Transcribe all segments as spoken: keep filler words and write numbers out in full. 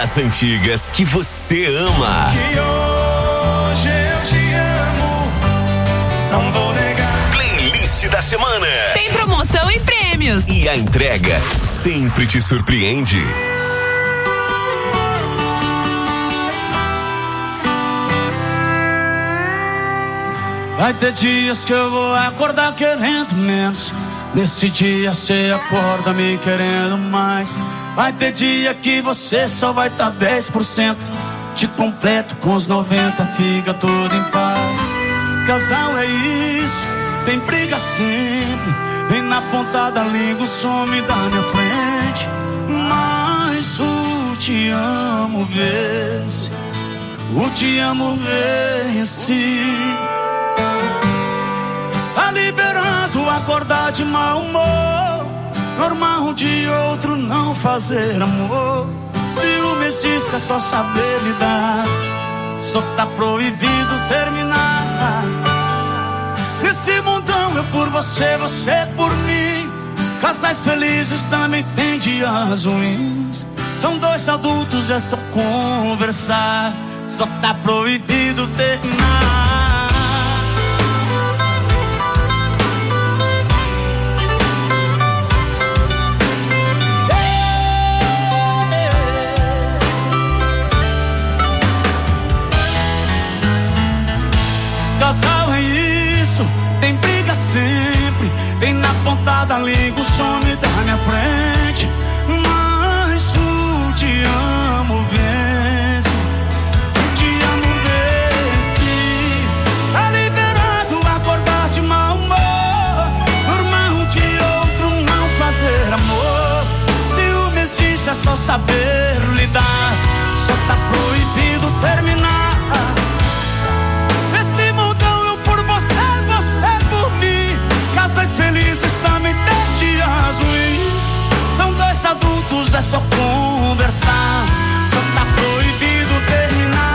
Das antigas que você ama. Que hoje eu te amo, não vou negar. Playlist da semana. Tem promoção e prêmios. E a entrega sempre te surpreende. Vai ter dias que eu vou acordar querendo menos. Nesse dia cê acorda me querendo mais. Vai ter dia que você só vai tá dez por cento. Te completo com os noventa, fica tudo em paz. Casal é isso, tem briga sempre. Vem na ponta da língua, some da minha frente. Mas o te amo vence, o te amo vence. Tá liberando acordar de mau humor. Normal um de outro não fazer amor. Ciúme existe, é só saber lidar. Só tá proibido terminar. Nesse mundão eu por você, você por mim. Casais felizes também tem dias ruins. São dois adultos, é só conversar. Só tá proibido terminar. Casal é isso, tem briga sempre. Vem na ponta da língua, some da minha frente. Mas o te amo vence, o te amo vence. Tá liberado acordar de mau humor. Normal um de outro não fazer amor. Ciúme existe, é só saber lidar. Só tá proibido terminar. Casais felizes também tem dias ruins. São dois adultos, é só conversar. Só tá proibido terminar.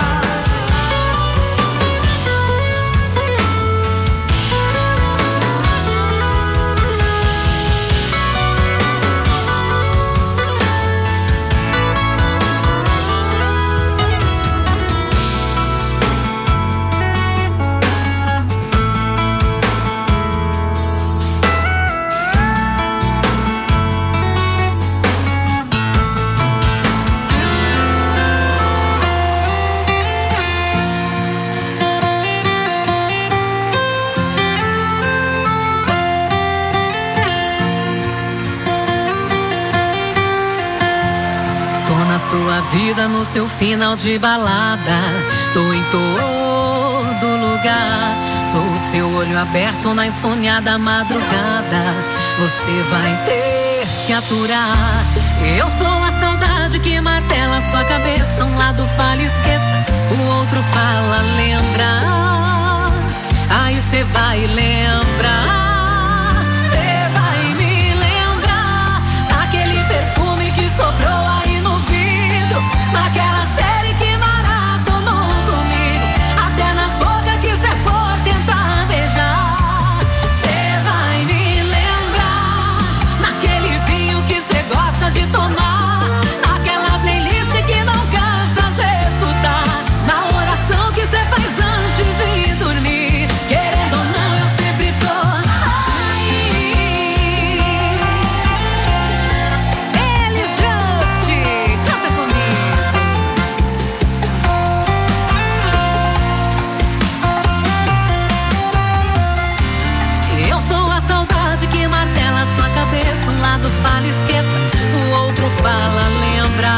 Sua vida no seu final de balada. Tô em todo lugar. Sou o seu olho aberto na insônia madrugada. Você vai ter que aturar. Eu sou a saudade que martela sua cabeça. Um lado fala esqueça, o outro fala lembra. Aí cê vai lembrar. Cê vai me lembrar daquele perfume que sobrou aí no vidro, naquela série que maratonou comigo, até nas bocas que cê for tentar beijar. Cê vai me lembrar naquele vinho que cê gosta de tomar, naquela playlist que não cansa de escutar, na oração que cê faz antes de dormir. Querendo ou não, eu sempre tô aí. Elis Just, canta comigo. Eu sou a saudade que martela sua cabeça. Um lado fala esqueça, o outro fala lembra.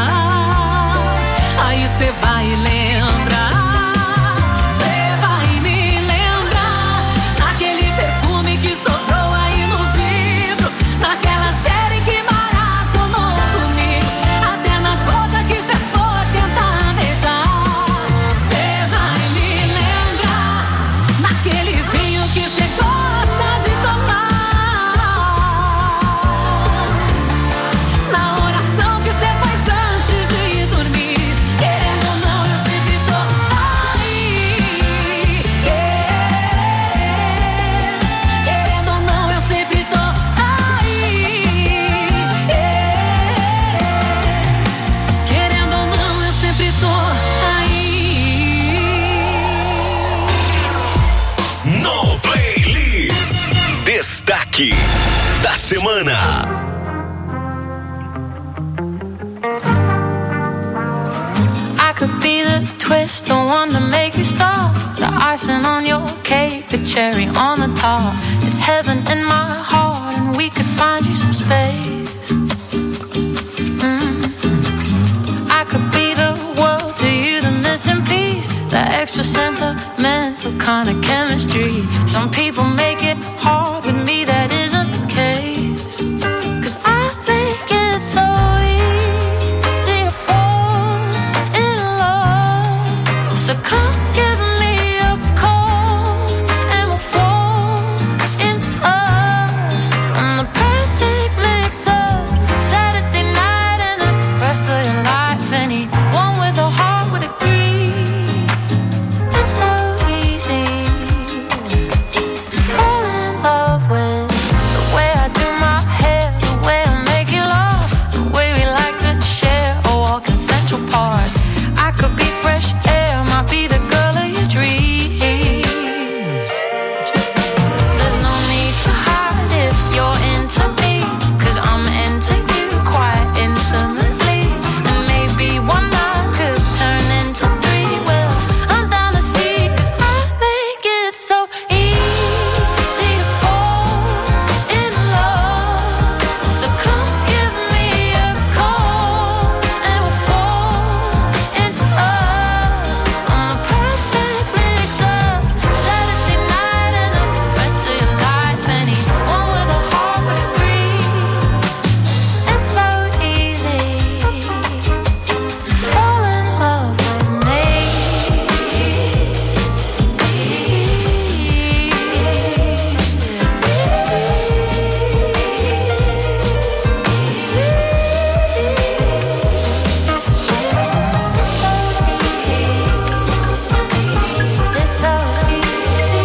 Aí cê vai lembrar. Cê vai me lembrar naquele perfume que sobrou aí no vidro, naquela série que maratonou comigo, até nas bocas que cê for tentar beijar. Cê vai me lembrar naquele vinho que cê gosta de tomar, na oração que cê faz antes de dormir. Querendo ou não, eu sei Destaque da semana. Could be the twist, the one to make you stop. The icing on your cake, the cherry on the top. It's heaven in my heart, and we could find you some space. Mm-hmm. I could be the world to you, the missing piece, the extra sentimental kind of chemistry. Some people make it hard, with me that isn't the case. 'Cause I make it so easy to fall in love. So come give me a call and we'll fall into us. I'm the perfect mix of Saturday night and the rest of your life. Anyone with a heart would agree. It's so easy to fall in love with the way I do my hair, the way I make you laugh, the way we like to share a walk in Central Park. I could be fresh air, might be the girl of your dreams. There's no need to hide if you're into me, 'cause I'm into you quite intimately. And maybe one night could turn into three. Well, I'm down to see, 'cause I make it so easy to fall in love. So come give me a call and we'll fall into us. I'm the perfect mix of Saturday night and the rest of your life. Anyone with a heart would agree. It's so easy to fall in love with me. It's so easy.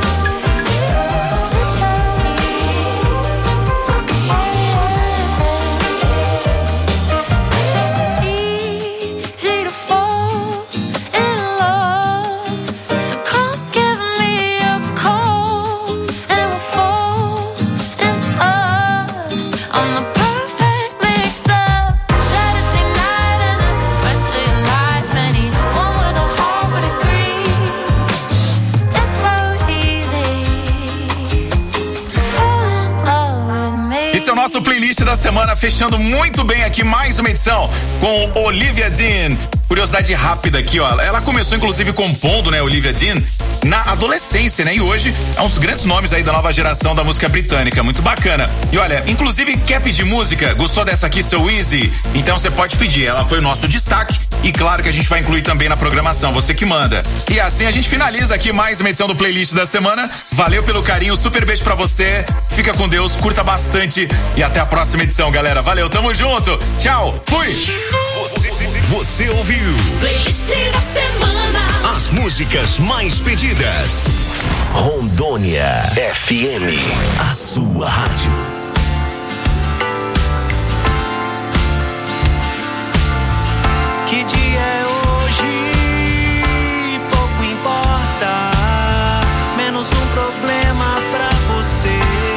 It's so easy to fall in love. So come give me a call and we'll fall into us. I'm the perfect mix of Saturday night and the rest of your life. Anyone with a heart would agree. It's so easy to fall in love with me. Esse é o nosso playlist da semana, fechando muito bem aqui mais uma edição com Olivia Dean. Curiosidade rápida aqui, ó. Ela começou inclusive compondo, né, Olivia Dean, na adolescência, né? E hoje é um dos grandes nomes aí da nova geração da música britânica, muito bacana. E olha, inclusive quer pedir música? Gostou dessa aqui, So Easy? Então você pode pedir, ela foi o nosso destaque e claro que a gente vai incluir também na programação, você que manda. E assim a gente finaliza aqui mais uma edição do playlist da semana. Valeu pelo carinho, super beijo pra você, fica com Deus, curta bastante e até a próxima edição, galera. Valeu, tamo junto, tchau, fui! Você, você ouviu Playlist da semana. as músicas mais pedidas. Rondônia F M, a sua rádio. Que dia é hoje? Pouco importa, menos um problema pra você.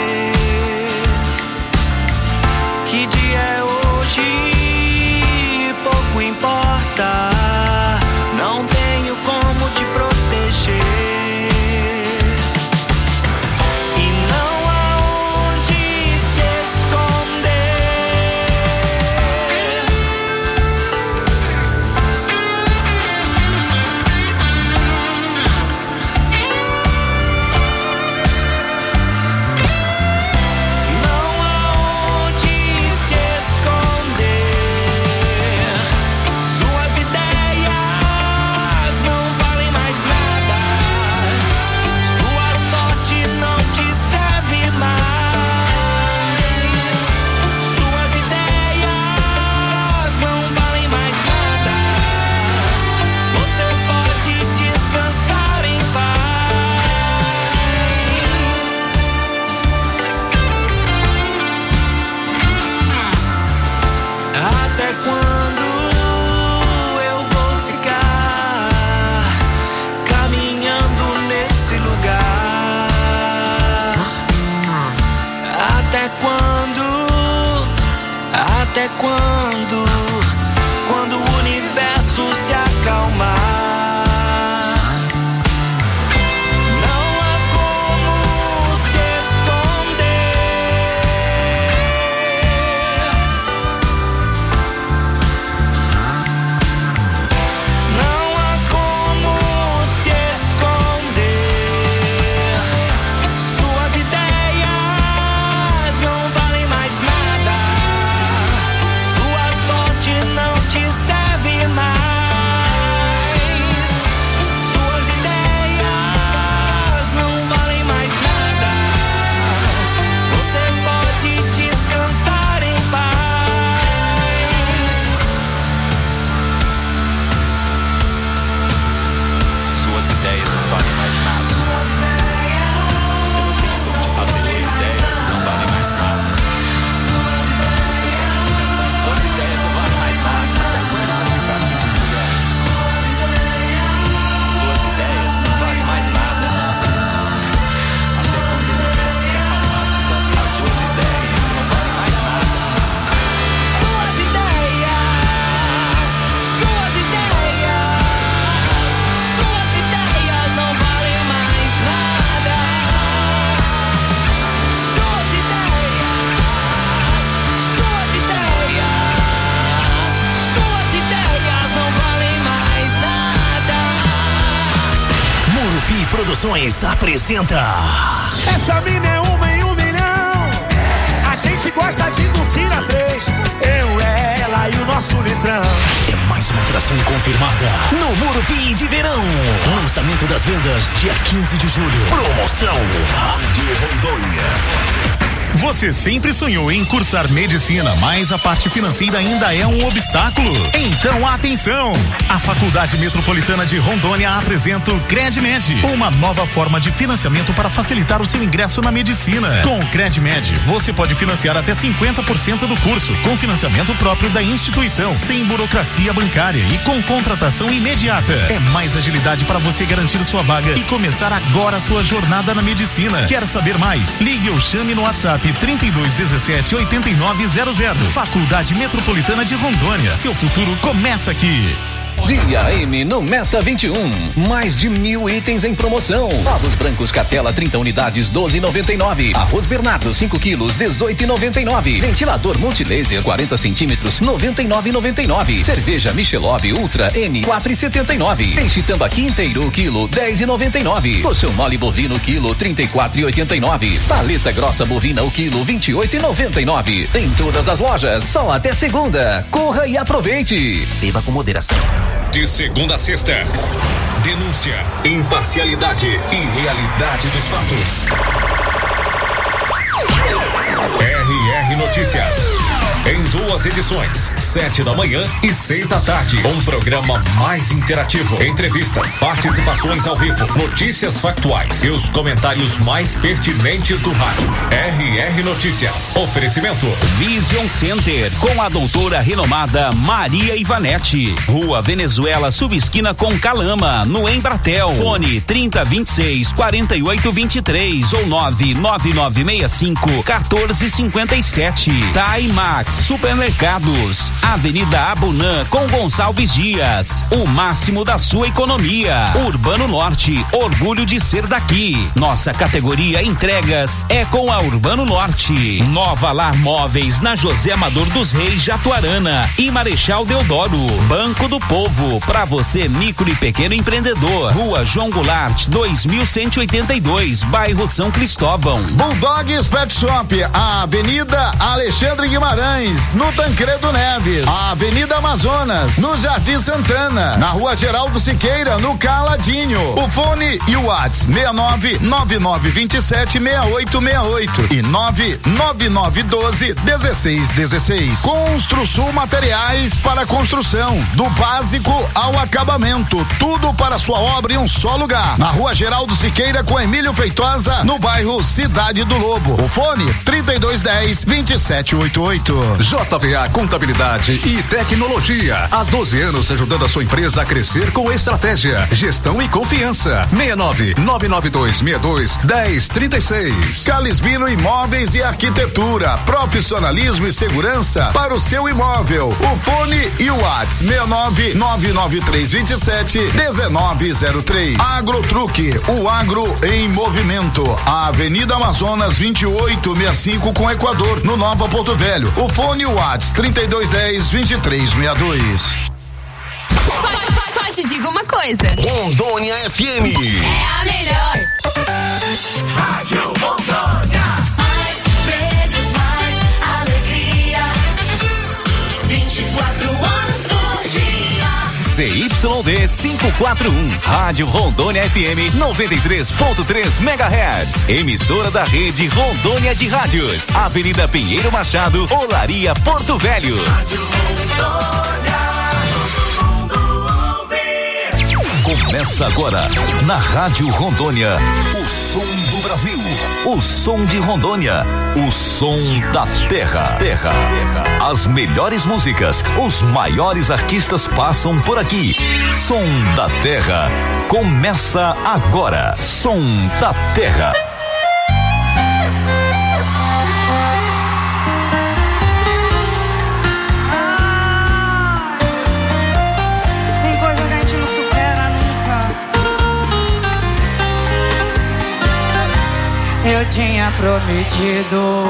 Que dia é hoje? Pouco importa, não tenho como te proteger. E não há onde se esconder. Produções apresenta. Essa mina é uma em um milhão. A gente gosta de curtir a três. Eu, ela e o nosso litrão. É mais uma atração confirmada no Morumbi de Verão. Lançamento das vendas dia quinze de julho. Promoção Rádio Rondônia. Você sempre sonhou em cursar medicina, mas a parte financeira ainda é um obstáculo? Então atenção! A Faculdade Metropolitana de Rondônia apresenta o CredMed, uma nova forma de financiamento para facilitar o seu ingresso na medicina. Com o CredMed, você pode financiar até cinquenta por cento do curso, com financiamento próprio da instituição, sem burocracia bancária e com contratação imediata. É mais agilidade para você garantir sua vaga e começar agora a sua jornada na medicina. Quer saber mais? Ligue ou chame no WhatsApp trinta e dois dezessete oitenta e nove zero zero. Faculdade Metropolitana de Rondônia. Seu futuro começa aqui. Dia M no Meta vinte e um. Mais de mil itens em promoção. Ovos brancos Catela trinta unidades doze e noventa e nove. Arroz Bernardo cinco quilos dezoito e noventa e nove. Ventilador Multilaser quarenta centímetros noventa e nove e noventa e nove. Cerveja Michelob Ultra N quatro e setenta e nove. Peixe tambaqui inteiro quilo dez e noventa e nove. Colchão mole bovino quilo trinta e quatro e oitenta e nove. Paleta grossa bovina o quilo vinte e oito e noventa e nove. Em todas as lojas, só até segunda. Corra e aproveite. Beba com moderação. De segunda a sexta, denúncia, imparcialidade e realidade dos fatos. R R Notícias. Em duas edições, sete da manhã e seis da tarde. Um programa mais interativo. Entrevistas, participações ao vivo, notícias factuais e os comentários mais pertinentes do rádio. R R Notícias. Oferecimento Vision Center, com a doutora renomada Maria Ivanete. Rua Venezuela, subesquina com Calama, no Embratel. Fone trinta vinte e seis, quarenta e oito vinte e três ou nove nove nove seis cinco, quatorze cinquenta e sete. Taimax Supermercados, Avenida Abunã com Gonçalves Dias. O máximo da sua economia. Urbano Norte, orgulho de ser daqui. Nossa categoria entregas é com a Urbano Norte. Nova Lar Móveis na José Amador dos Reis, Jatuarana e Marechal Deodoro. Banco do Povo, para você micro e pequeno empreendedor. Rua João Goulart, dois mil cento e oitenta e dois, bairro São Cristóvão. Bulldogs Pet Shop, a Avenida Alexandre Guimarães, no Tancredo Neves, a Avenida Amazonas, no Jardim Santana, na Rua Geraldo Siqueira, no Caladinho. O fone e o WhatsApp seis nove nove nove dois sete seis oito seis oito e nove nove nove um dois um seis um seis. Construsul Materiais para construção, do básico ao acabamento, tudo para sua obra em um só lugar. Na Rua Geraldo Siqueira com Emílio Feitosa, no bairro Cidade do Lobo. O fone trinta e dois dez, vinte e sete oitenta e oito. J V A Contabilidade e Tecnologia. Há doze anos ajudando a sua empresa a crescer com estratégia, gestão e confiança. seis nove nove nove dois seis dois um zero três seis. Calisbino Imóveis e Arquitetura. Profissionalismo e segurança para o seu imóvel. O fone e o WhatsApp seis nove nove nove três dois sete um nove zero três. Agrotruque, o agro em movimento. A Avenida Amazonas vinte e oito sessenta e cinco com Equador, no Nova Porto Velho. O fone e o WhatsApp trinta e dois dez, vinte e três sessenta e dois. Só, só te digo uma coisa. Rondônia F M. É a melhor. Rádio Rondônia. Mais prêmios, mais alegria. vinte e quatro horas por dia. C Y D quinhentos e quarenta e um, Rádio Rondônia F M noventa e três ponto três megahertz. Emissora da rede Rondônia de Rádios. Avenida Pinheiro Machado, Olaria, Porto Velho. Rádio Rondônia, todo mundo ouve. Começa agora na Rádio Rondônia, o som do Brasil, o som de Rondônia, o som da terra. Terra. Terra. As melhores músicas, os maiores artistas passam por aqui. Som da Terra. Começa agora. Som da Terra. Tem coisa que a gente não supera nunca. Eu tinha prometido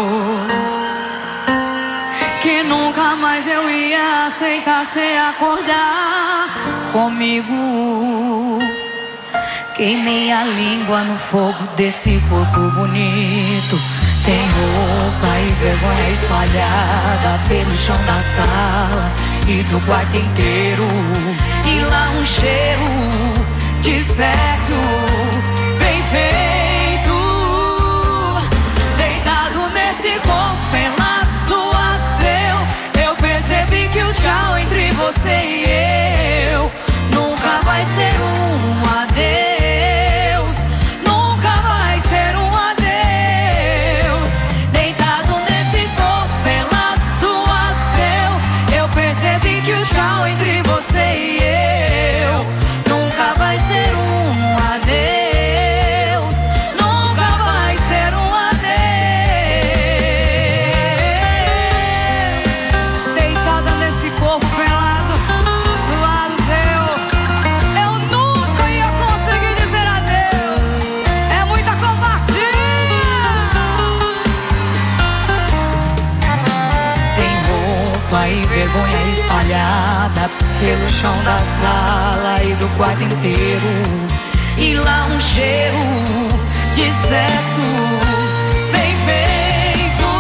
que nunca mais eu ia aceitar sem acordar comigo. Queimei a língua no fogo desse corpo bonito. Tem roupa e vergonha espalhada pelo chão da sala e do quarto inteiro. E lá um cheiro de sexo bem feito. Deitado nesse corpo pelado, suado seu, eu percebi que o tchau entre você e eu nunca vai ser um adeus. Nunca vai ser um adeus. Deitado nesse corpo pelado, suado seu, eu percebi que o tchau entre você e eu nunca vai ser um adeus. Nunca vai ser um adeus. Deitada nesse corpo pelado, suado seu, eu nunca ia conseguir dizer adeus. É muita covardia. Tem roupa e vergonha espalhada pelo chão da sala e do quarto inteiro. E lá um cheiro de sexo bem feito.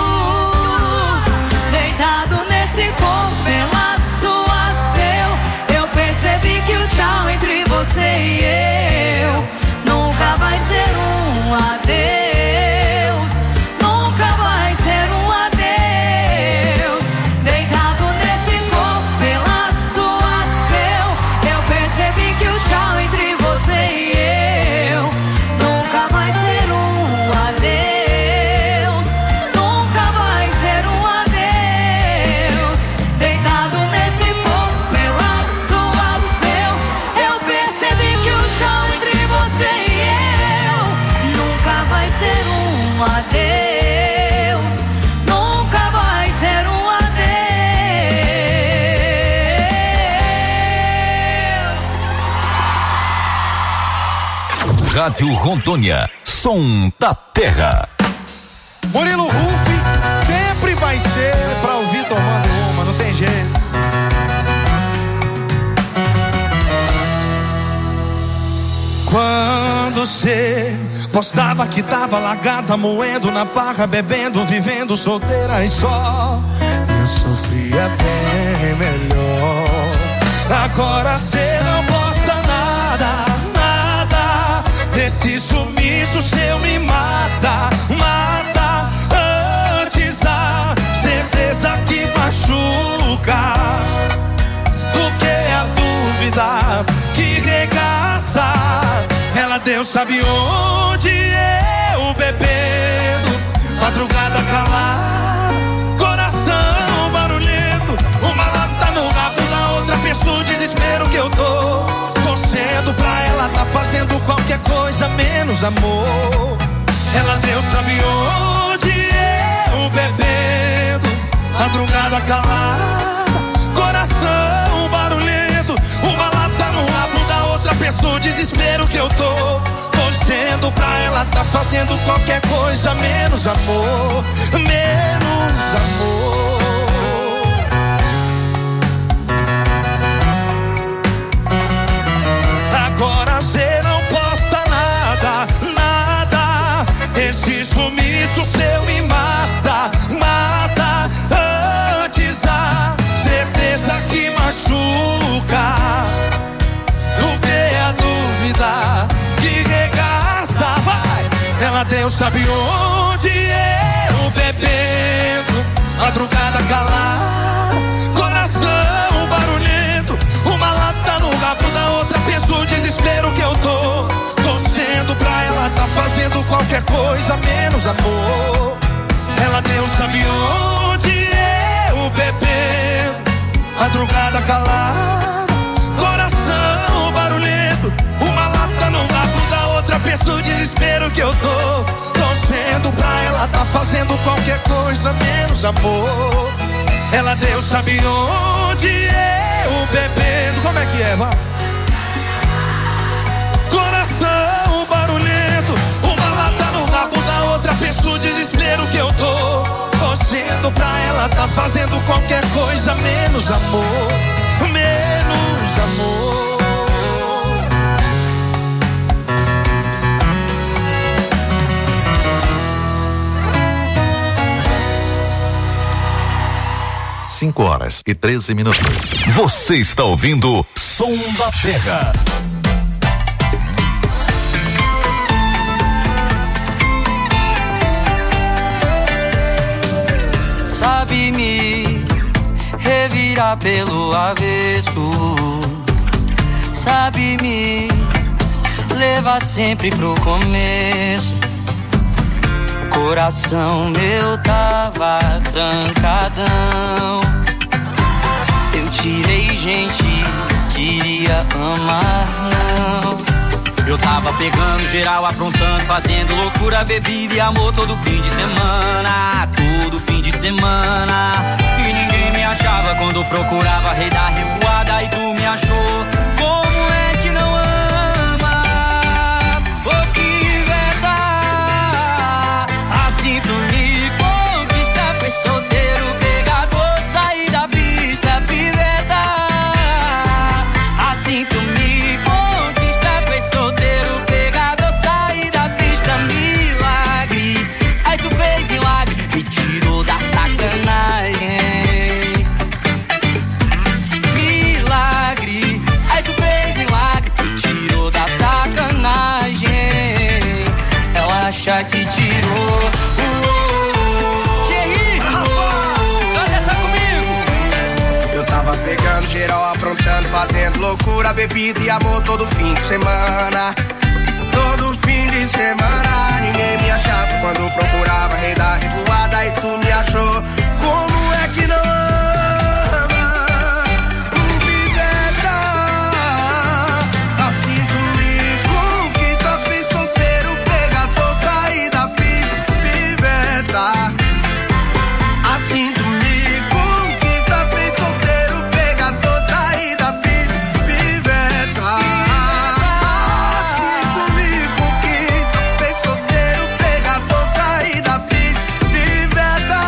Deitado nesse corpo pelado, suado seu, eu percebi que o tchau entre você e eu nunca vai ser um adeus. Nunca vai ser um adeus. Deitado nesse corpo pelado, suado seu, eu percebi que o tchau entre você e eu nunca vai ser um adeus. Nunca vai ser um adeus. Deitado nesse corpo pelado, suado seu, eu percebi que o tchau entre você e eu nunca vai ser um adeus. Nunca vai ser um adeus. Rádio Rondônia, som da terra. Murilo Ruff sempre vai ser pra ouvir tomando uma, não tem jeito. Quando cê postava que tava largada, moendo na farra, bebendo, vivendo solteira e só, eu sofria bem melhor. Agora cê não posta nada, nada. Desse sumiço seu me mata, mata. Antes a certeza que machuca do que a dúvida que regaça. Ela Deus sabe onde eu bebendo, madrugada calada, coração barulhento, uma lata no rabo da outra pessoa, o desespero que eu tô, torcendo pra ela tá fazendo qualquer coisa menos amor. Ela Deus sabe onde eu bebendo, madrugada calada, coração barulhento, uma lata no rabo da outra pessoa, o desespero que eu tô, torcendo pra ela tá fazendo qualquer coisa menos amor, menos amor. Agora cê não posta nada, nada. Esse sumiço seu me mata, mata. Antes a certeza que machuca do que a dúvida que regaça. Vai! Ela Deus sabe onde eu bebendo, madrugada calada, coração barulhento, uma lata no rabo da outra pessoa, o desespero que eu tô, torcendo pra ela tá fazendo qualquer coisa menos amor. Ela Deus sabe onde eu bebendo, madrugada calada, coração barulhento, uma lata no rabo da outra pessoa, o desespero que eu tô, torcendo pra ela tá fazendo qualquer coisa menos amor. Ela Deus sabe onde eu bebendo. Como é que é, vá? Coração barulhento, uma lata no rabo da outra pessoa, o desespero que eu tô, torcendo pra ela tá fazendo qualquer coisa menos amor, menos amor. cinco horas e treze minutos. Você está ouvindo Som da Terra. Sabe me revirar pelo avesso, sabe me levar sempre pro começo. Coração meu tava trancadão, eu tirei gente, queria amar não. Eu tava pegando geral, aprontando, fazendo loucura, bebida e amor todo fim de semana, todo fim de semana. E ninguém me achava quando eu procurava rei da revoada, e tu me achou. Como é que não ama? Ô piveta, assim tu me conquista, fez solteiro, pegador, sair da pista, piveta. Assim tu me conquista, fez solteiro, pegador, sair da pista, milagre. Aí tu fez milagre, me tirou da sacanagem. Milagre, aí tu fez milagre, me tirou da sacanagem. Ela acha que tirou. Thierry, canta essa comigo. Eu tava pegando geral, aprontando, fazendo loucura, bebida e amor todo fim de semana. Todo fim de semana, ninguém me achava quando eu procurava rei da revoada, e tu me achou. Como é que não ama? Um piveta, assim tu me conquista, fez solteiro, pegador, sair da pista, piveta. Assim tu me conquista, fez solteiro, pegador, sair da pista, piveta. Assim tu me conquista, fez solteiro, pegador, sair da pista, piveta.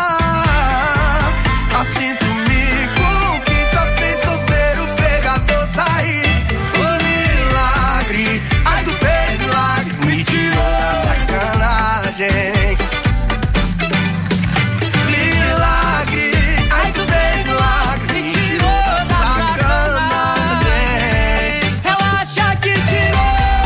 Assim tu me conquista, fez solteiro, pegador, sair. Oh, milagre, ai tu fez milagre, me tirou da sacanagem. Milagre, ai tu fez milagre, me tirou da sacanagem. Ela acha que tirou.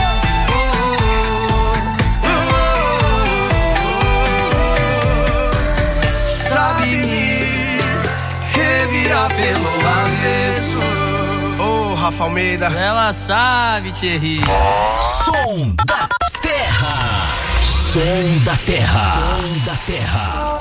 Sabe me revirar pelo avesso. Ô, oh, Rafa Almeida. Ela sabe, Thierry. Som da Terra. Som da Terra. Som da Terra.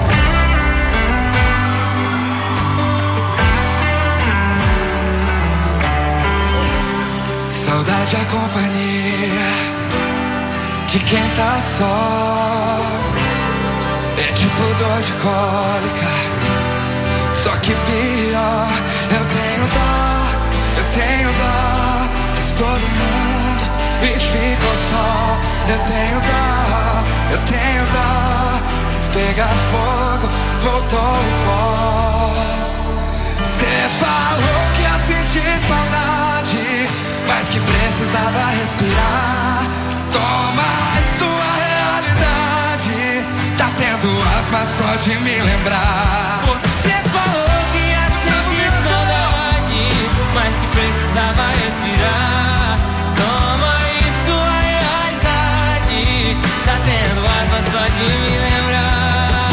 Saudade é a companhia de quem tá só. É tipo dor de cólica, só que pior. Eu tenho dó, eu tenho dó, mas todo mundo e ficou só. Eu tenho dó, eu tenho dó, mas pegar fogo, voltou o pó. Cê falou que ia sentir saudade, mas que precisava respirar. Toma sua realidade, tá tendo asma só de me lembrar. Você falou que ia sentir saudade, mas que precisava respirar. Toma isso, a realidade, tá tendo asma só de me lembrar.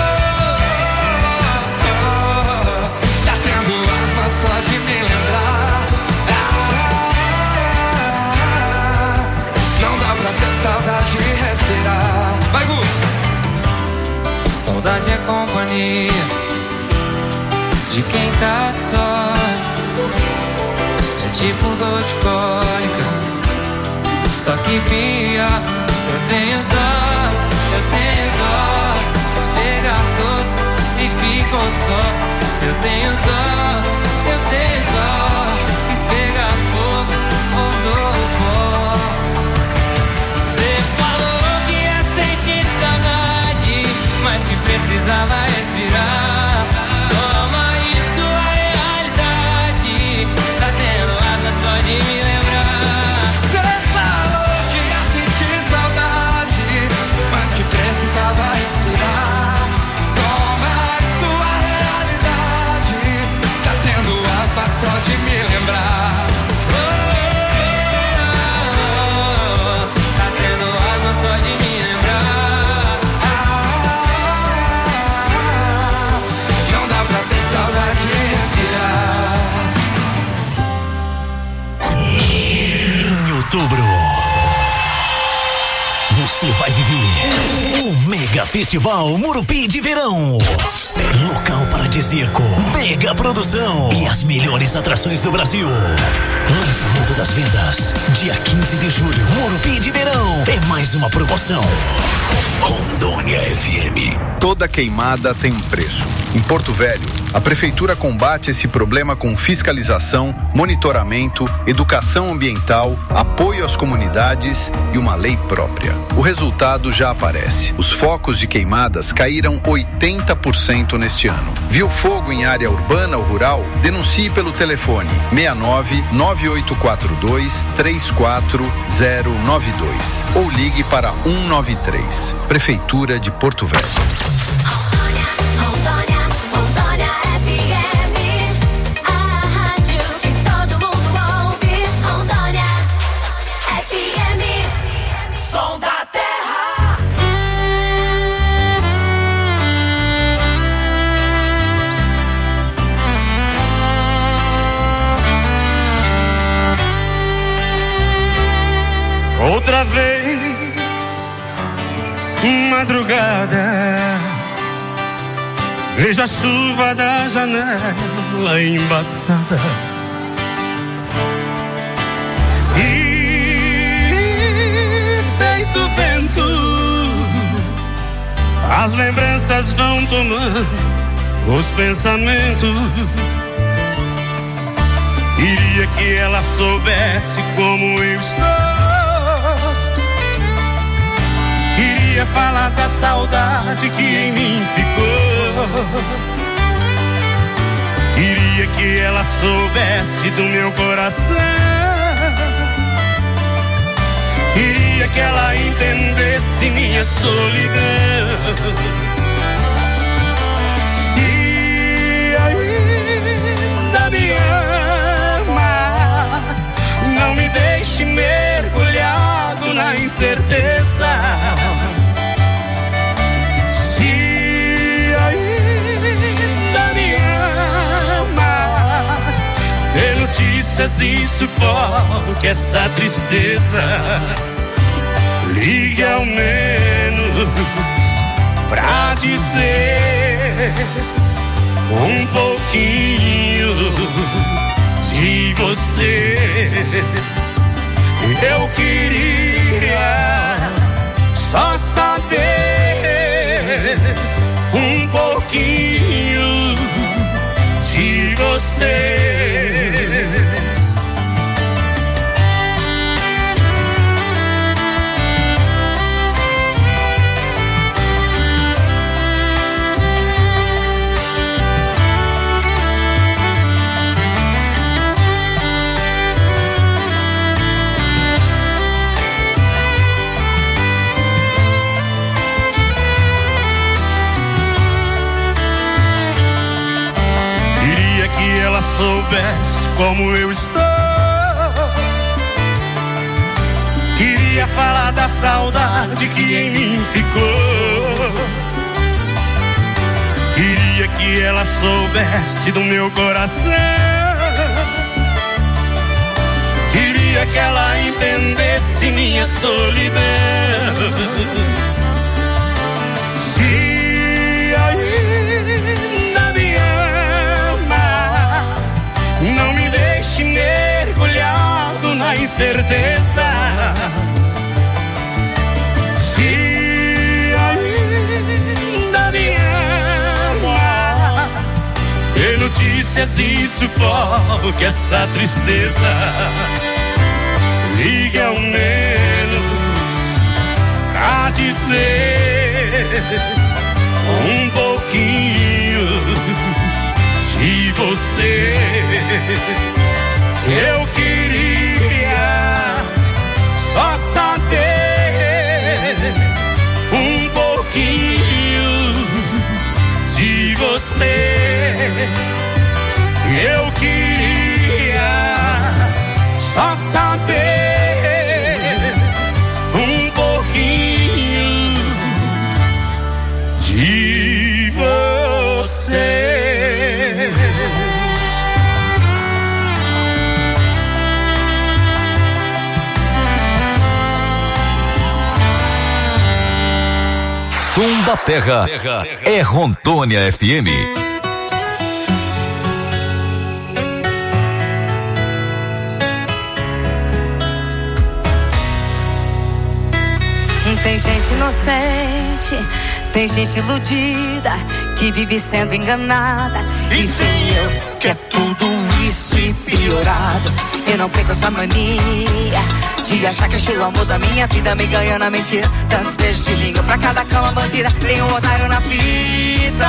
Tá tendo asma só de me lembrar. Ah, não dá pra ter saudade e respirar. Vai, Gu! Saudade é companhia de quem tá só. É tipo dor de cólica, só que pior. Eu tenho dó, eu tenho dó, mas pegar todos e ficou só. Eu tenho dó, eu tenho dó, quis pegar fogo, voltou o pó. Cê falou que ia sentir saudade, mas que precisava respirar. Toma isso, a realidade, tá tendo asma só de me lembrar. Cê falou que ia sentir saudade, mas que precisava respirar. Toma sua realidade, você vai viver o Mega Festival Murupi de Verão. Local paradisíaco, mega produção e as melhores atrações do Brasil. Lançamento das vendas, dia quinze de julho, Murupi de Verão. É mais uma promoção. Rondônia F M. Toda queimada tem um preço. Em Porto Velho, a prefeitura combate esse problema com fiscalização, monitoramento, educação ambiental, apoio às comunidades e uma lei própria. O resultado já aparece. Os focos de queimadas caíram oitenta por cento neste ano. Viu fogo em área urbana ou rural? Denuncie pelo telefone seis nove nove oito quatro dois três quatro zero nove dois ou ligue para um nove três. Prefeitura de Porto Velho. Outra vez, madrugada, vejo a chuva da janela embaçada e feito vento, as lembranças vão tomando os pensamentos. Queria que ela soubesse como eu estou. Queria falar da saudade que em mim ficou. Queria que ela soubesse do meu coração. Queria que ela entendesse minha solidão. Se ainda me ama, não me deixe mergulhado na incerteza. Se ainda me ama, dê notícias e sufoque essa tristeza. Ligue ao menos pra dizer um pouquinho de você. Eu queria só saber um pouquinho de você. Que ela soubesse como eu estou. Queria falar da saudade que em mim ficou. Queria que ela soubesse do meu coração. Queria que ela entendesse minha solidão. Se ainda me ama, não me deixe mergulhado na incerteza. Se ainda me ama, dê notícias e sufoque essa tristeza. Ligue ao menos pra dizer um pouquinho de você. Eu queria só saber um pouquinho de você. Eu queria só saber um pouquinho de você. som da terra é Rondônia F M. Tem gente inocente, tem gente iludida, que vive sendo enganada. E tem eu, que é tudo isso e piorado. Eu não perco essa mania de achar que achei o amor da minha vida, me ganhando a mentira. Tantos beijos de língua pra cada cama bandida, tem um otário na fita.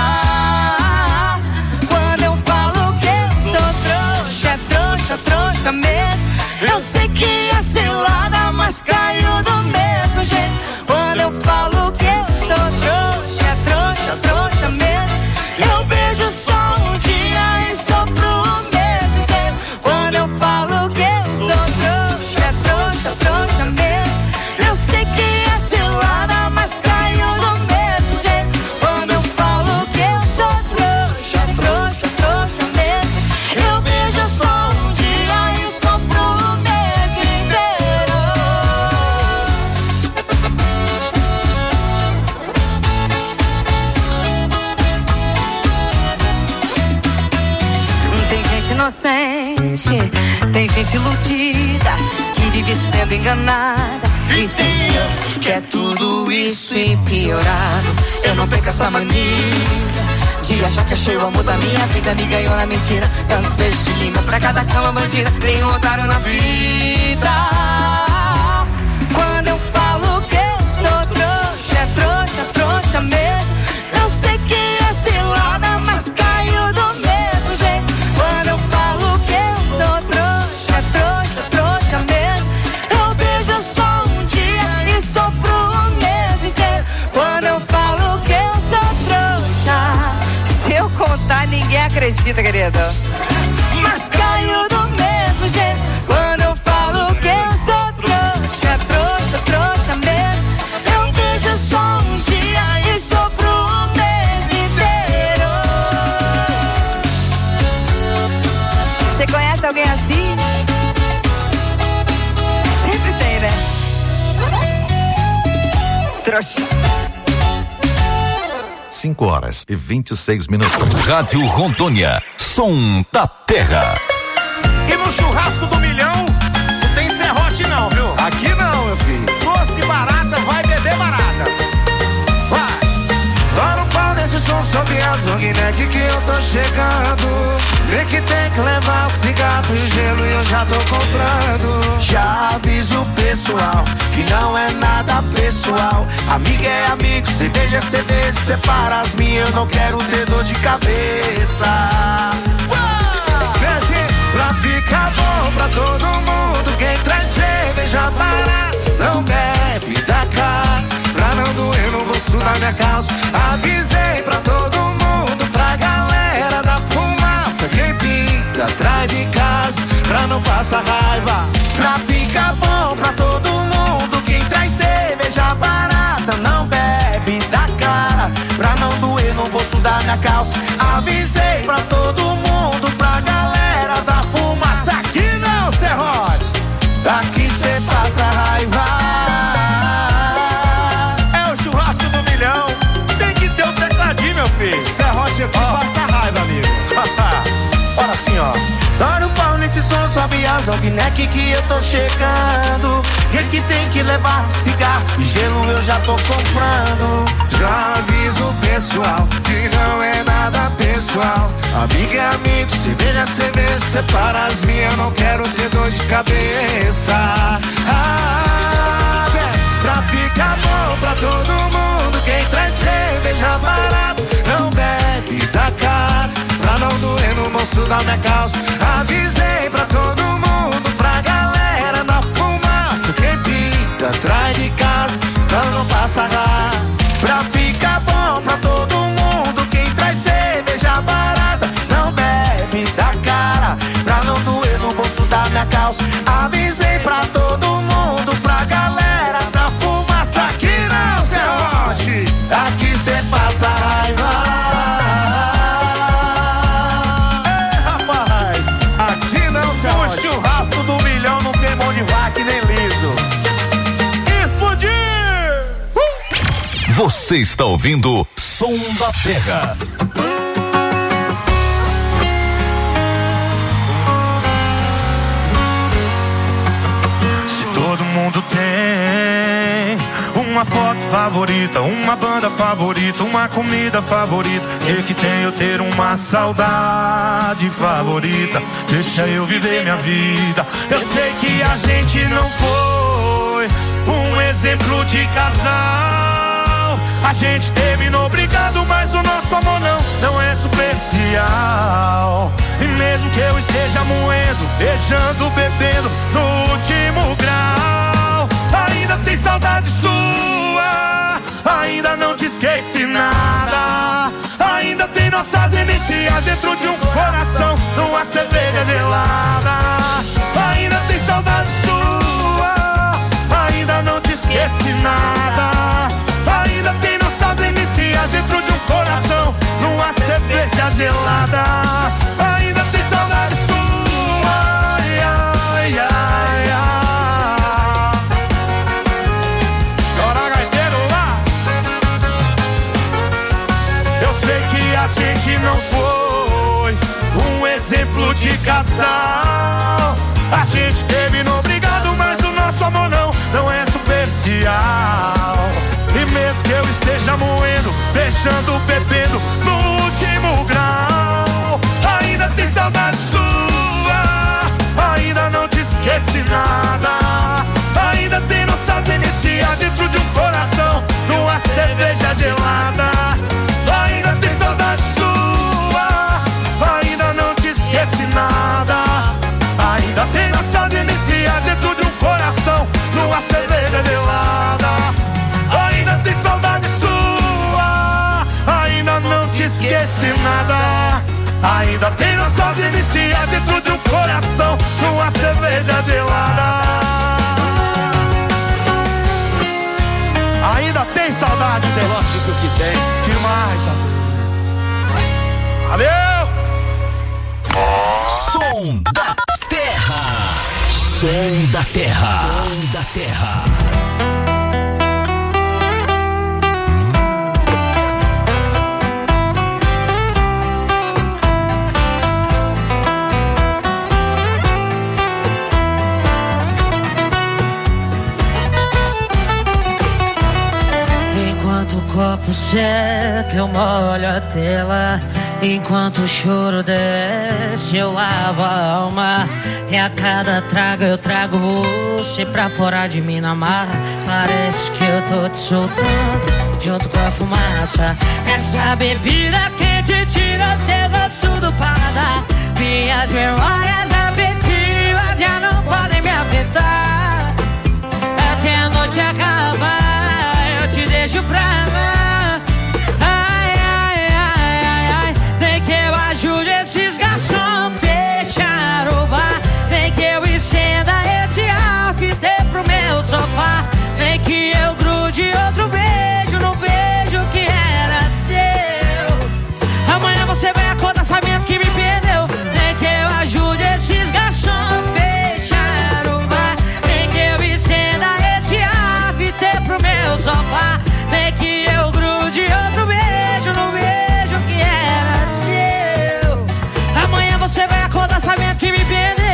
Quando eu falo que eu sou trouxa, é trouxa, trouxa mesmo. Eu sei que é cilada, mas caiu do mesmo jeito. Quando eu falo que eu sou trouxa, é trouxa, trouxa mesmo. Eu beijo só um dia e sopro o mês inteiro. Quando eu falo que eu sou trouxa, é trouxa, trouxa mesmo. Eu sei que é cilada, mas caiu do mesmo jeito. Quando eu falo que eu sou trouxa, é trouxa, trouxa mesmo. Eu beijo só um dia e sopro o mês inteiro. Tem gente inocente, tem gente iludida, que vive sendo enganada. E tem eu, que é tudo isso e piorado. Eu não perco essa mania de achar que achei o amor da minha vida, me ganhou na mentira. Tantos beijos de língua pra cada cama bandida, tem um otário na vida. Quando eu falo que eu sou trouxa, é trouxa, trouxa mesmo. Eu sei que é cilada, mas caiu do mesmo jeito. Quando eu falo que eu sou trouxa, é trouxa, trouxa mesmo. Eu beijo só um dia e sopro o mês inteiro. Quando eu falo que eu sou trouxa, se eu contar ninguém acredita, querido. Mas caiu do mesmo jeito. Quando eu falo que eu sou trouxa, é trouxa, trouxa mesmo. Eu beijo só um dia e sopro o mês inteiro. Você conhece alguém assim? Sempre tem, né? Trouxa. cinco horas e vinte e seis minutos. Rádio Rondônia, som da terra. E no churrasco do milhão, não tem serrote não, viu? Aqui não, meu filho. Doce barata, vai beber barata. Vai. Dá no pau nesse som, sobe as long neck que eu tô chegando. Vê que tem que levar o cigarro e o gelo e eu já tô comprando. Já aviso o pessoal que não é nada pessoal. Amiga é amigo, cerveja é cerveja, separa as minhas, eu não quero ter dor de cabeça. Desce pra ficar bom pra todo mundo. Quem traz cerveja barata não bebe da cara, pra não doer no bolso da minha calça. Avisei pra todo mundo, pra galera da fumaça. Quem pinta atrás de casa, pra não passar raiva. Pra ficar bom pra todo mundo. Quem traz cerveja barata não bebe da cara, pra não doer no bolso da minha calça. Avisei pra todo mundo, pra galera da fumaça. Aqui não, serrote, daqui cê passa raiva. É o churrasco do milhão, tem que ter um tecladinho, meu filho. Serrote aqui oh. Passa raiva, amigo. Olha assim, ó. Dá no pau nesse som, sobe as long neck que eu tô chegando. E que tem que levar cigarro e gelo eu já tô comprando. Já aviso o pessoal que não é nada pessoal. Amiga é amigo, cerveja, cerveja, separa as minhas, eu não quero ter dor de cabeça. Ah, bem, pra ficar bom pra todo mundo. Quem traz cerveja barata não bebe da cara, pra não doer no bolso da minha calça. Avisei pra todo mundo, pra galera da fumaça. Quem pinta atrás de casa, pra não passar raiva. Pra ficar bom pra todo mundo. Quem traz cerveja barata não bebe da cara, pra não doer no bolso da minha calça. Avisei pra todo mundo, pra galera da fumaça. Aqui não, serrote, aqui cê passa raiva. O churrasco do milhão não tem mão de vaca nem liso. Explodir! Uh! Você está ouvindo Som da Terra. Se todo mundo tem uma foto favorita, uma banda favorita, uma comida favorita, eu que tenho ter uma saudade favorita. Deixa eu viver minha vida. Eu sei que a gente não foi um exemplo de casal. A gente terminou brigado, mas o nosso amor não, não é superficial. E mesmo que eu esteja moendo, beijando, bebendo no último grau, ainda tem saudade sua, ainda não te esqueci nada. Ainda tem nossas iniciais dentro de um coração, numa cerveja gelada. Ainda tem saudade sua, ainda não te esqueci nada. Ainda tem nossas iniciais dentro de um coração, numa cerveja gelada. Ainda tem saudade sua, ai, ai, ai, ai. Chora, gaiteiro, lá. Eu sei que a gente não foi um exemplo de casal. A gente terminou brigado, mas o nosso amor não, não é superficial. E mesmo que eu esteja moendo, deixando, bebendo no último grau, ainda tem saudade sua, ainda não te esqueci nada. Ainda tem nossas iniciais dentro de um coração, numa cerveja gelada. Ainda tem saudade sua, ainda não te esqueci nada. Ainda tem nossas iniciais dentro de um coração, numa cerveja gelada. Ainda tem saudade sua, ainda não te esqueci nada. Ainda tem nossas iniciais dentro de um coração, numa cerveja gelada. Ainda tem saudade, tem, lógico que tem. Demais, valeu! Som da Terra. Som da Terra. Som da Terra. Enquanto o copo seca, eu molho a tela. Enquanto o choro desce, eu lavo a alma. E a cada trago eu trago você pra fora de mim na marra. Parece que eu tô te soltando junto com a fumaça. Essa bebida quente tira seu gosto do paladar. Minhas memórias afetivas já não podem me afetar. Até a noite acabar, eu te deixo pra lá. Ai, ai, ai, ai, ai. Vem que eu ajude esses garçons fechar o bar. Vem que eu estenda esse after pro meu sofá. Vem que eu grude outro beijo no beijo que era seu. Amanhã você vai acordar sabendo que me perdeu. Vem que eu ajude esses garçons fechar o bar. Vem que eu estenda esse after pro meu sofá. Vem que eu grude outro beijo no beijo que era seu. Amanhã você vai acordar sabendo que me perdeu.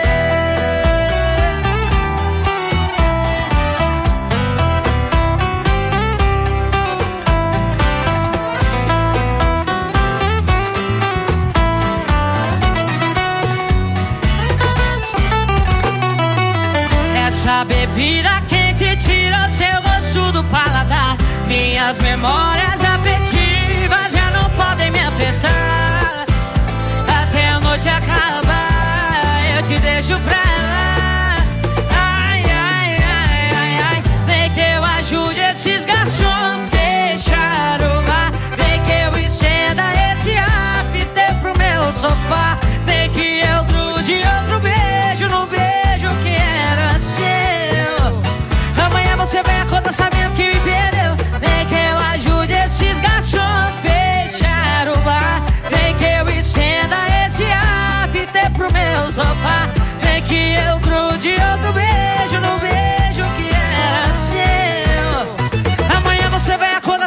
Essa bebida quente tira seu gosto do paladar. Minhas memórias afetivas já não podem me afetar. Até a noite acabar, eu te deixo pra lá. Ai, ai, ai, ai, ai. Vem que eu ajude esses garçons deixar o bar. Vem que eu estenda esse after pro meu sofá. Vem que eu grude outro beijo no beijo que era seu. Amanhã você vai acordar sabendo que me perdeu. Vem que eu ajude esses garçons fechar o bar. Vem que eu estenda esse after pro meu sofá. Vem que eu grude outro beijo no beijo que era seu. Amanhã você vai acordar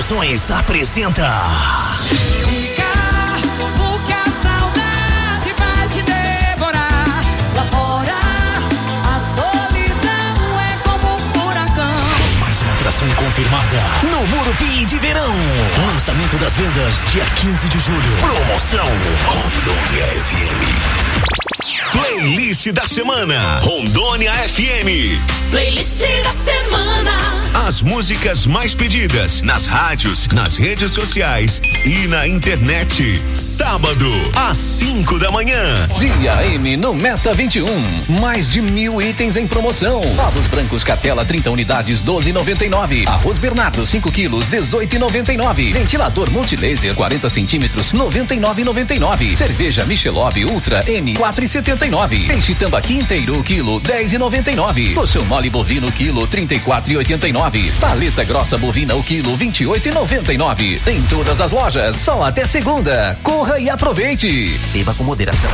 Produções apresenta Ficar, porque a saudade vai te devorar. Lá fora, a solidão é como um furacão. mais uma atração confirmada no Morumbi de Verão. Lançamento das vendas dia quinze de julho. Promoção Rondônia F M. Playlist da semana, Rondônia F M. Playlist da semana. As músicas mais pedidas nas rádios, nas redes sociais e na internet. Sábado, às cinco da manhã. Dia M no Meta vinte e um. Mais de mil itens em promoção. Ovos brancos Catela trinta unidades doze e noventa e nove. Arroz Bernardo cinco quilos dezoito e noventa e nove. Ventilador multilaser quarenta centímetros noventa e nove e noventa e nove. Cerveja Michelob Ultra M quatro e setenta e nove. Peixe tambaqui inteiro quilo dez e noventa e nove. Colchão mole bovino quilo trinta e quatro e oitenta e nove. Paleta grossa bovina o quilo vinte e oito e noventa e nove. Em todas as lojas, só até segunda. Corra e aproveite. Beba com moderação.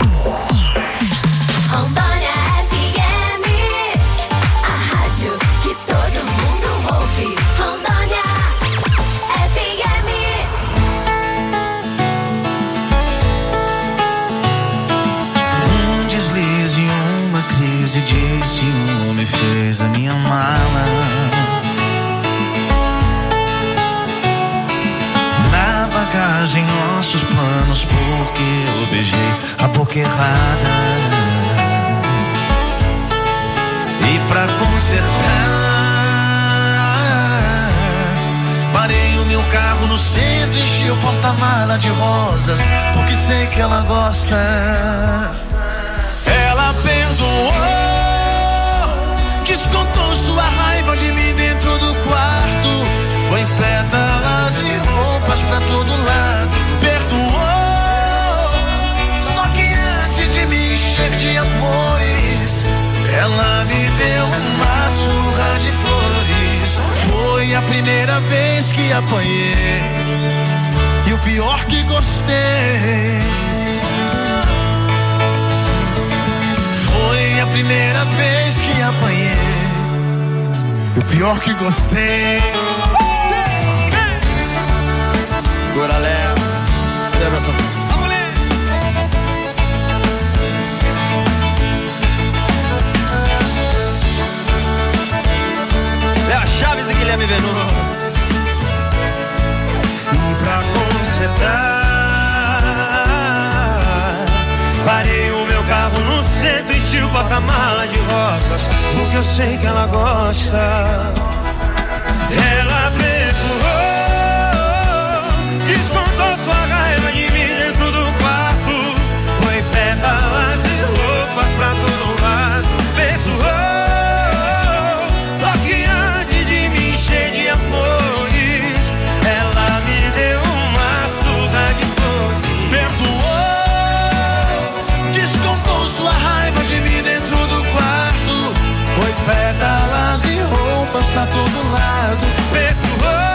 Rondônia F M, a rádio que todo mundo ouve. Rondônia F M. Um deslize, uma crise de ciúme fez a minha mala. Na bagagem nossos planos, porque eu beijei a boca errada. E pra consertar, parei o meu carro no centro, enchi o porta-mala de rosas, porque sei que ela gosta. Ela perdoou, descontou sua raiva de mim dentro do quarto. Foi pétalas e roupas pra todo lado. Perdoou, só que antes de me encher de amores, ela me deu uma surra de flores. Foi a primeira vez que apanhei, e o pior que gostei. Foi a primeira vez que apanhei, e o pior que gostei. Segura, Léo. Segura, Sofia. Vamos, Léo. Léo Chaves e Guilherme Venu. E pra consertar, parei o meu carro no centro, enchi o porta-mala de rosas, porque eu sei que ela gosta. Ela perdoou, descontou sua raiva de mim dentro do quarto. Foi pétalas e roupas pra todo lado. Perdoou, só que antes de me encher de amores, ela me deu uma surra de flores. Perdoou, descontou sua raiva de mim dentro do quarto. Foi pétalas e roupas pra todo lado. Perdoou,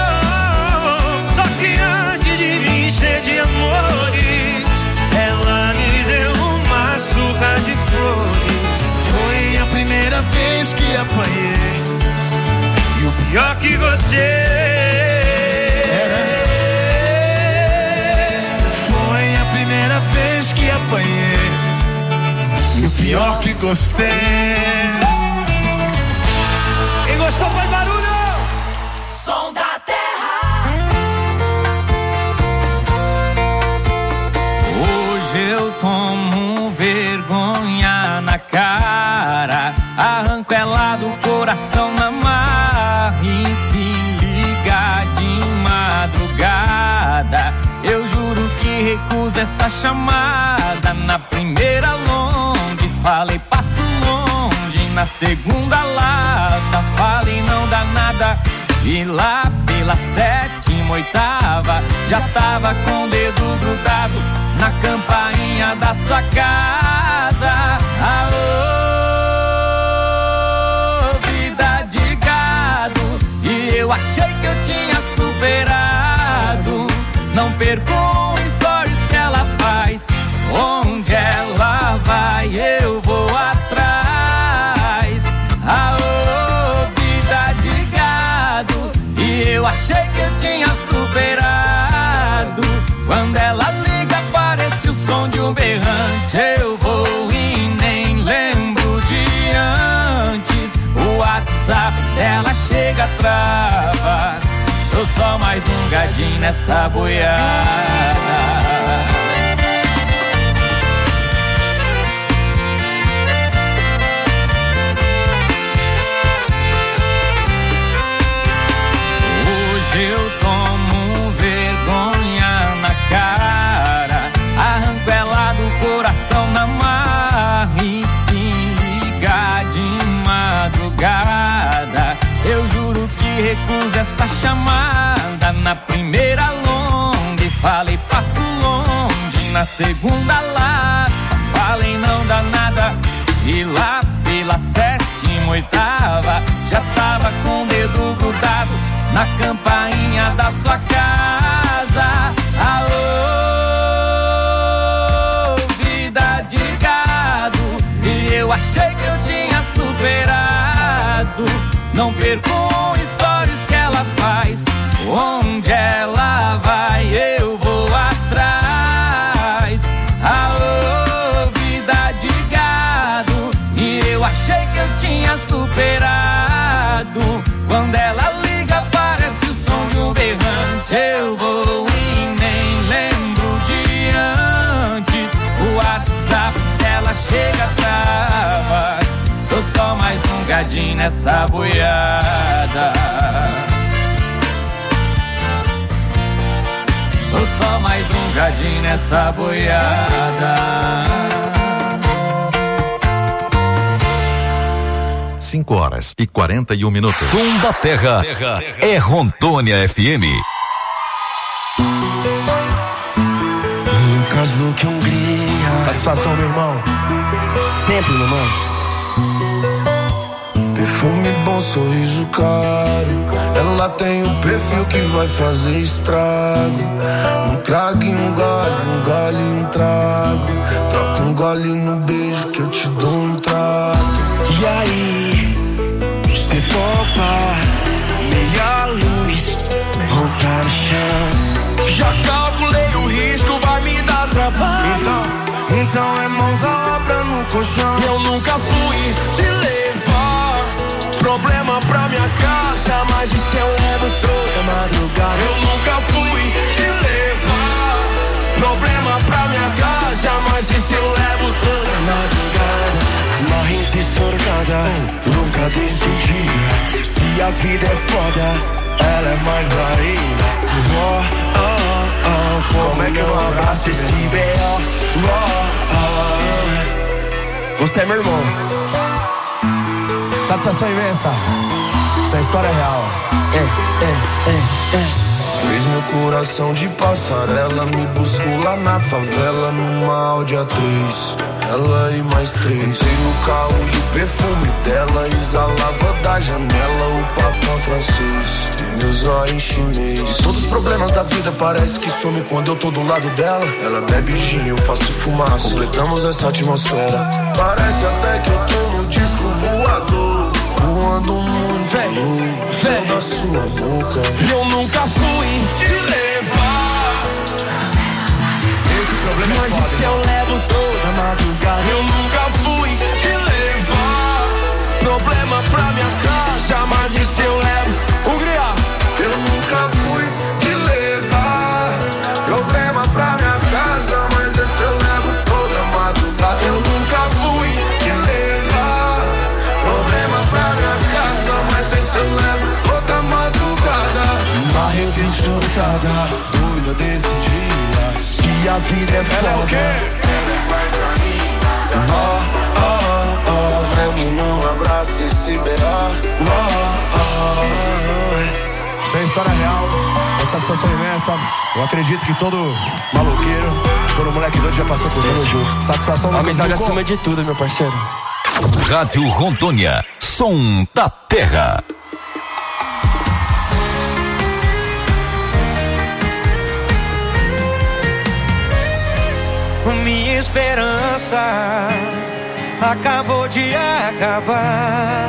de amores, ela me deu uma surra de flores. Foi a primeira vez que apanhei, e o pior que gostei. Foi a primeira vez que apanhei, e o pior que gostei. Quem gostou faz barulho. Som da eu tomo vergonha na cara, arranco ela do coração na marra. E se ligar de madrugada, eu juro que recuso essa chamada. Na primeira longe, falei passo longe. Na segunda lata, falei não dá nada. E lá pela sétima, oitava, já tava com o dedo grudado na campainha da sua casa. Aô, vida de gado. E eu achei que eu tinha superado. Não perco um stories que ela faz. Onde ela vai, eu vou atrás. Aô, vida de gado. E eu achei que eu tinha trava. Sou só mais um gadinho nessa boiada. Eu tomo vergonha na cara, arranco ela do coração na marra. E se ligar de madrugada, eu juro que recuso essa chamada. Na primeira longa falei passo longe, na segunda lá falei não dá nada. E lá pela sétima, oitava, já tava com o dedo grudado na campainha da sua casa. Aô, vida de gado. E eu achei que eu tinha superado. Não perco stories que ela faz. Onde ela vai, eu vou atrás. Aô, vida de gado. E eu achei que eu tinha superado. Quando ela liga, parece o som de um berrante. Eu vou e nem lembro de antes. O WhatsApp dela chega, trava. Sou só mais um gadinho nessa boiada. Sou só mais um gadinho nessa boiada. cinco horas e quarenta e um minutos. Som da Terra, terra. É Rondônia F M. Lucas Luque Hungria. Satisfação, meu irmão. Sempre, meu irmão. Perfume bom, sorriso caro. Ela tem um perfil que vai fazer estrago. Um trago e um gole, um gole e um trago. Troca um gole no beijo que eu te dou um trato. E aí, cê topa? Meia luz, roupa no chão. Já calculei o risco, vai me dar trabalho. Então, então é mãos à obra no colchão. Eu nunca fui te levar problema pra minha casa, mas isso eu levo toda madrugada. Eu nunca fui te levar problema pra minha casa, mas isso eu levo toda madrugada. Marrenta e sorgada, nunca decidida. Se a vida é foda, ela é mais ainda. Oh, oh, oh, como é que eu abraço esse B O? Oh, oh. Você é meu irmão. Satisfação imensa. Essa história é real. É, é, é, é. Fez meu coração de passarela, me buscou lá na favela numa Audi A três. Ela e mais três. Entrei no carro e o perfume dela exalava da janela o parfum francês e meus olhos chinês. Todos os problemas da vida parece que some quando eu tô do lado dela. Ela bebe gin, eu faço fumaça. Completamos essa atmosfera. Parece até que eu tô no disco voador, voando muito vem, vem da sua boca. Eu nunca fui te levar. Esse problema é foda. Mas isso eu levo toda madrugada. Eu nunca fui te levar problema pra minha casa, mas isso eu levo. Hungria. Eu nunca fui te levar problema pra minha casa, mas isso eu levo toda madrugada. Eu nunca fui te levar problema pra minha casa, mas isso eu levo toda madrugada. Marrenta e surtada, doida decidida. Se a vida é foda, ela é o quê? Ela é mais ainda. Oh, oh, oh, lembro num abraço esse B O. Oh, oh, oh. Isso é história real, é satisfação imensa. Eu acredito que todo maluqueiro, todo moleque doido já passou por isso. Junto. Satisfação do amizade acima de tudo, meu parceiro. Rádio Rondônia, som da terra. Minha esperança acabou de acabar.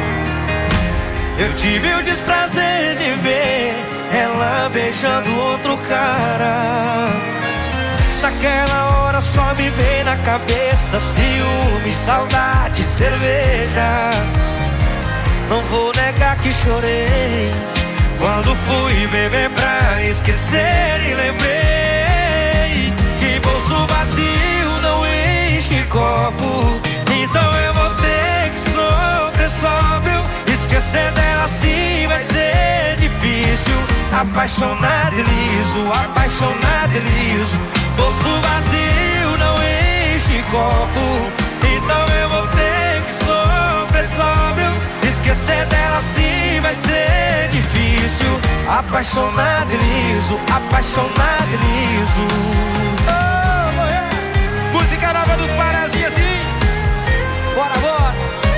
Eu tive o desprazer de ver ela beijando outro cara. Naquela hora só me veio na cabeça ciúme, saudade, cerveja. Não vou negar que chorei quando fui beber pra esquecer e lembrei que bolso vazio não enche copo. Então eu vou ter que sofrer sóbrio. Esquecer dela assim vai ser difícil. Apaixonado e liso, apaixonado e liso. Bolso vazio não enche copo. Então eu vou ter que sofrer sóbrio. Esquecer dela assim vai ser difícil. Apaixonado e liso, apaixonado e liso. Oh, yeah. Música nova dos Parazinhos assim. Bora, bora.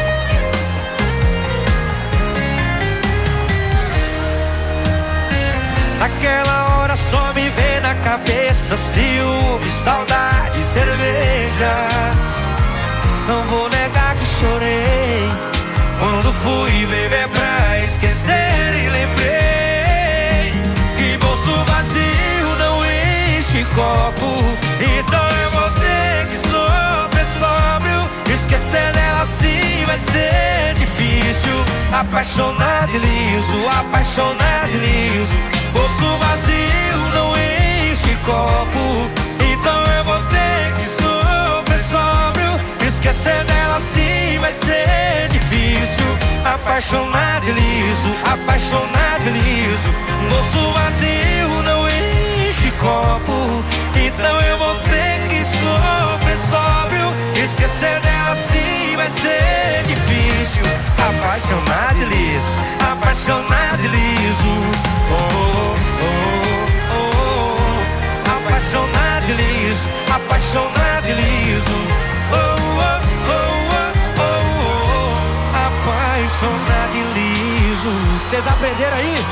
Naquela hora só me vem na cabeça ciúme, saudade, cerveja. Não vou negar que chorei quando fui beber pra esquecer e lembrei que bolso vazio não enche copo. Então eu vou ter que sofrer sóbrio. Esquecer dela assim vai ser difícil. Apaixonado e liso, apaixonado e liso. Bolso vazio não enche copo. Então eu vou ter que sofrer sóbrio. Esquecer dela assim vai ser difícil. Apaixonado e liso, apaixonado e liso. Bolso vazio não enche copo. Então eu vou ter que sofrer sóbrio. Esquecer dela assim vai ser difícil. Apaixonado e liso, apaixonado e liso. Oh, oh, oh, oh. Apaixonado e liso, apaixonado e liso. Oh, oh, oh, oh, oh, oh. Apaixonado e liso. Vocês aprenderam aí?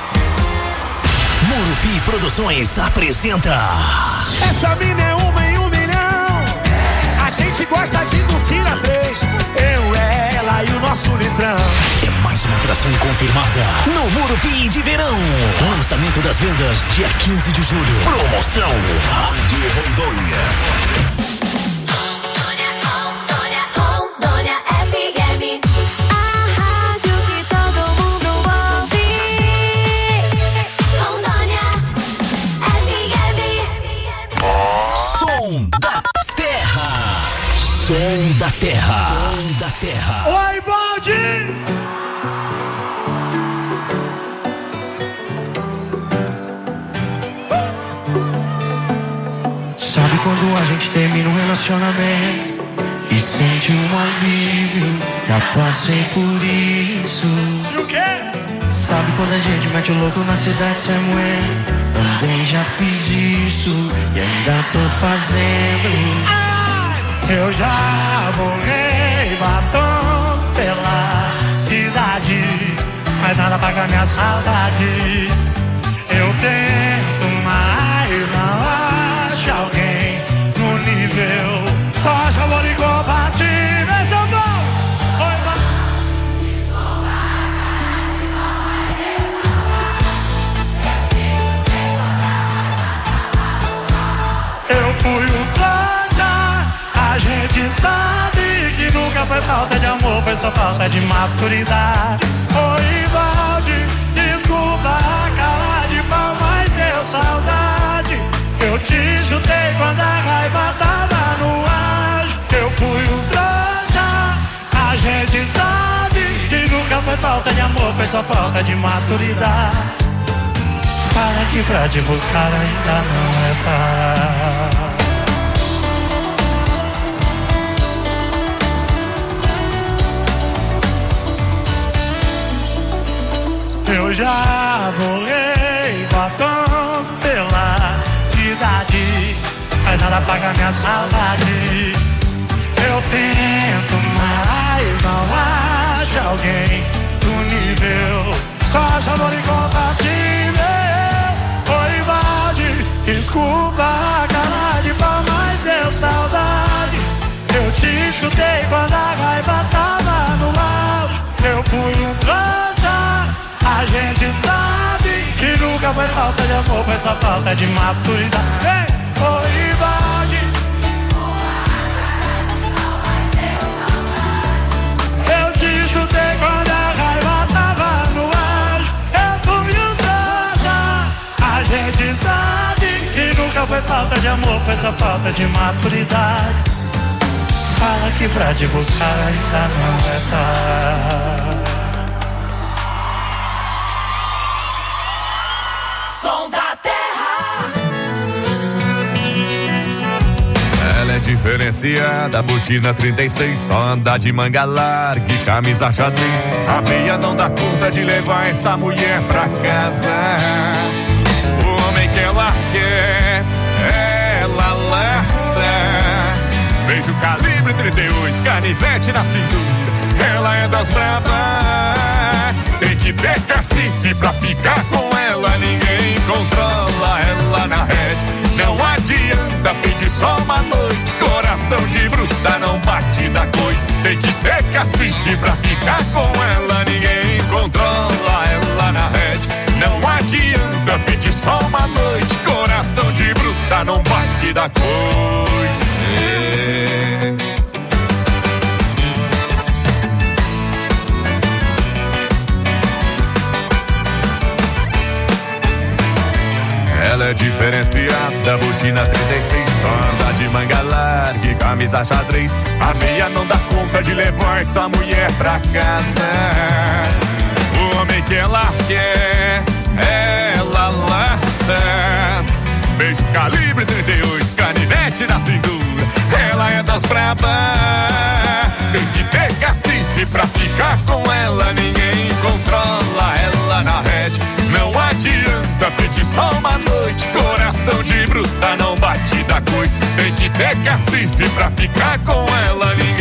Murupi Produções apresenta. Essa mina é uma em um milhão. A gente gosta de curtir a três. Eu, ela e o nosso litrão. É mais uma atração confirmada no Murupi de Verão. Lançamento das vendas dia quinze de julho. Promoção Rádio Rondônia. Som da Terra. Som da Terra. Oi, Baldi! Sabe quando a gente termina um relacionamento e sente um alívio? Já passei por isso. E o quê? Sabe quando a gente mete o louco na cidade sem moeda? Também já fiz isso e ainda tô fazendo. Ah! Eu já borrei batons pela cidade, mas nada paga minha saudade. Eu tento, mas não acho alguém no nível. Só acho amor incompatível. Esse é o bom. Oi, eu fui o trouxa. A gente sabe que nunca foi falta de amor, foi só falta de maturidade. Oi, Valde, desculpa a cara de pau, mas deu saudade. Eu te chutei quando a raiva tava no auge. Eu fui um trouxa. A gente sabe que nunca foi falta de amor, foi só falta de maturidade. Fala que pra te buscar ainda não é tarde. Eu já borrei batons pela cidade, mas nada paga minha saudade. Eu tento, mas não acho alguém do nível. Só acho amor incompatível. Oi, Valde, desculpa a cara de pau, mas deu saudade. Eu te chutei quando a raiva tava no auge. Eu fui um trouxa. A gente sabe que nunca foi falta de amor, foi só falta de maturidade. Ei, oi, Valde. Eu te chutei quando a raiva Não foi falta de amor, foi só falta de maturidade. Fala que pra te buscar ainda não é tarde. Som da Terra. Ela é diferenciada, botina trinta e seis, só anda de manga larga e camisa xadrez. A meia não dá conta de levar essa mulher pra casa. O homem que ela quer, ela laça. Beijo calibre trinta e oito, canivete na cintura. Ela é das brabas. Tem que ter cacife pra ficar com ela. Ninguém controla ela na rede. Não adianta pedir só uma noite. Coração de bruta não bate da coisa. Tem que ter cacife pra ficar com ela. Ninguém controla ela na rede. Não adianta pedir só uma noite. Coração de bruta não bate da coisa. Ela é diferenciada, botina trinta e seis, só anda de manga larga e camisa xadrez. A meia não dá conta de levar essa mulher pra casa. O homem que ela quer, ela laça. Beijo calibre trinta e oito, canivete na cintura. Ela é das brabas. Tem que ter cacife pra ficar com ela. Ninguém controla ela na rede. Não adianta pedir só uma noite. Coração de bruta não bate da coisa. Tem que ter cacife pra ficar com ela. Ninguém